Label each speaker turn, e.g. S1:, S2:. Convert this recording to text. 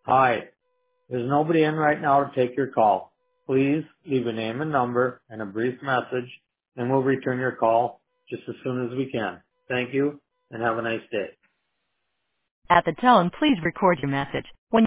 S1: Hi, there's nobody in right now to take your call. Please leave a name and number and a brief message, and we'll return your call just as soon as we can. Thank you, and have a nice day.
S2: At the tone, please record your message. When